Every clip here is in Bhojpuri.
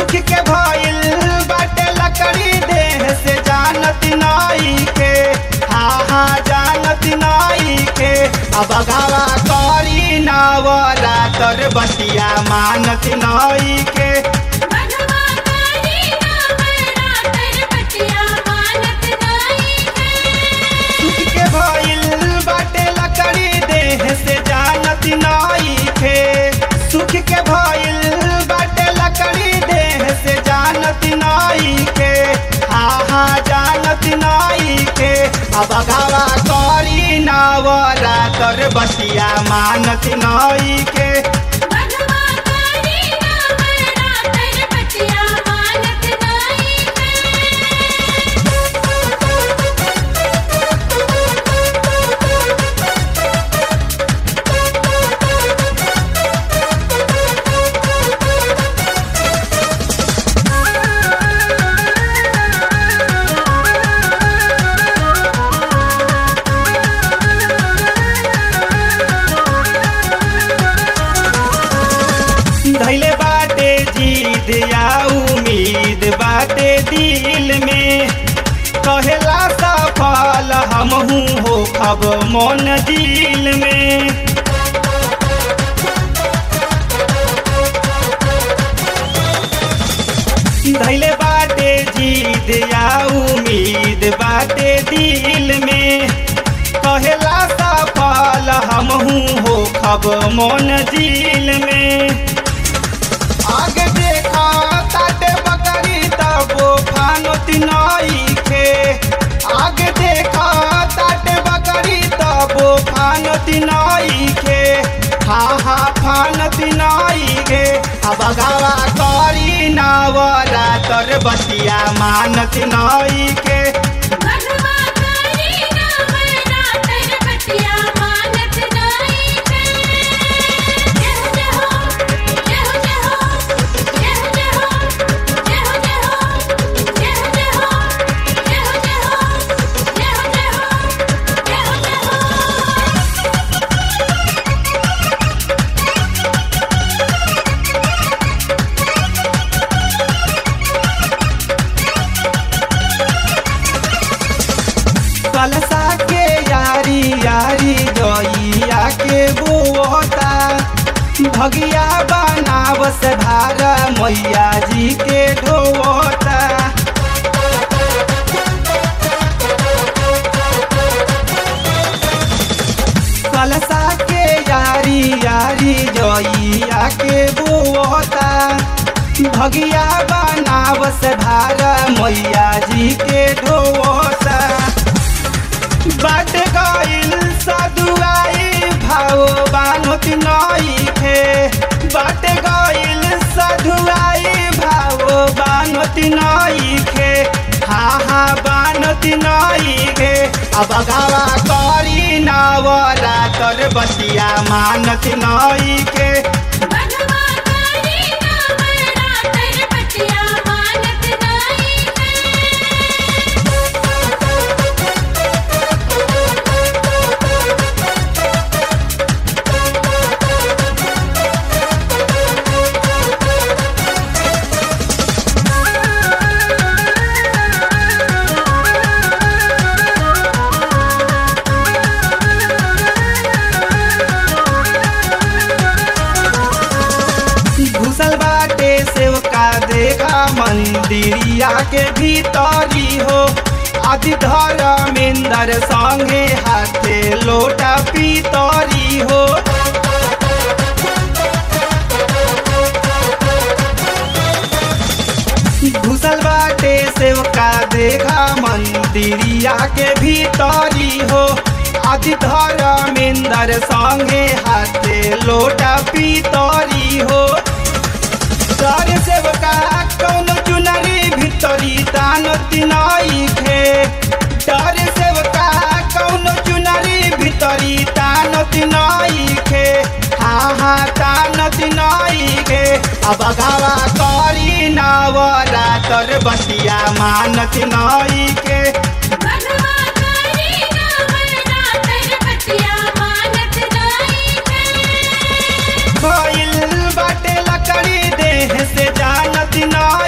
सुख के भइल बाटे लकड़ी देह से जानत नाई के हा जानत नाई के अब गावा करी नावरा तर बतिया मानत नाई के सुख के भइल बाटे लकड़ी देह से जानत नाई के सुख के भइल बाटे लकड़ी देह से जानत नाई के हा जानत नाई के अब गावा करी नावरा तर बतिया मानत नाई के धैले बाटे जीद या उम्मीद बाटे दिल में कहेला सफल हमहू हो खब मन दिल में धैले बाटे जीद या उम्मीद बाटे दिल में कहेला सफल हमहू हो खब मन दिल में आगे देखा ताटे बकरी तबो फानोती नाई के आगे देखा ताटे बकरी तबो फानोती नाई के हा फानोती नाई के अब गावा करी नावरा तर बतिया मानत नाई के कलसा के यारी यारी गैया के बोता भगिया बनावस भारा मैया जी के ढोता कलसा के यारी यारी गैया के बोता भगिया बनावस भारा मैया जी के ढोता बाट गइल सधुआई भाव बानोती नाई के बाट गइल सधुआई भाव बानोती नाई के हा बानोती नाई के अब गावा करी नावरा तर बतिया मानत नाई के घुसल बाटे सेवका देखा मंदिरिया के भीतरी हो आदि धर्मेंद्र संगे हाथे लोटा पीतरी हो घुसल बाटे सेवका देखा मंदिरिया के भीतरी हो आदि धर्मेंद्र संगे हाथे लोटा पीतरी हो तर सेवका कौन चुनरी भीतरी तानती नाई के तर सेवका कौन चुनरी भीतरी तानती नाई के हा तानती नाई के अब गावा करी नावरा तर बतिया मानत नाई के भइल बाटे लकड़ी देह से जानत नाई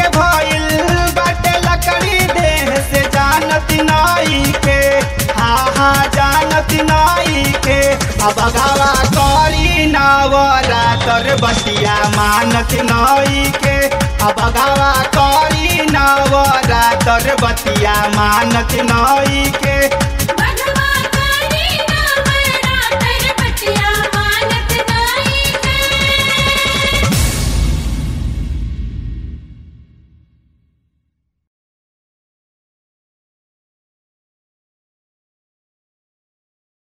के भइल बाटे लकड़ी देह से जानत नाई के, हाँ जानत नाई के। अब गावा करी नवरातर बतिया मानत नाई के, अब गावा करी नवरातर बतिया मानत नाई के।